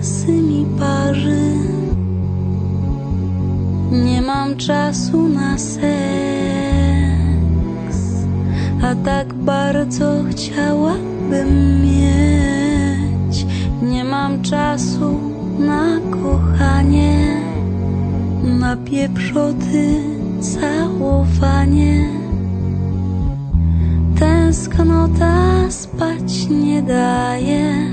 włosy mi parzy. Nie mam czasu na seks, a tak bardzo chciałabym mieć. Nie mam czasu na kochanie, na pieprzoty, całowanie. Tęsknota spać nie daje,